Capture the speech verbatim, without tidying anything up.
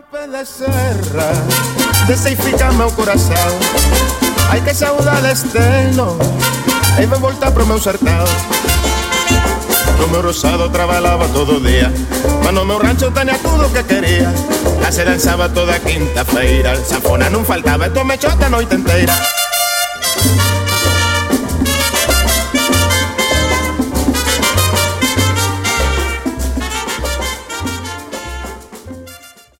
pela serra, desafica meu coração. Ai que saudade destino, e vem voltar pro meu sertão. No meu rosado trabalhava todo dia, mas no meu rancho tinha tudo o que queria. Lá se dançava toda quinta-feira, sanfona não faltava, e tomei chota a noite inteira.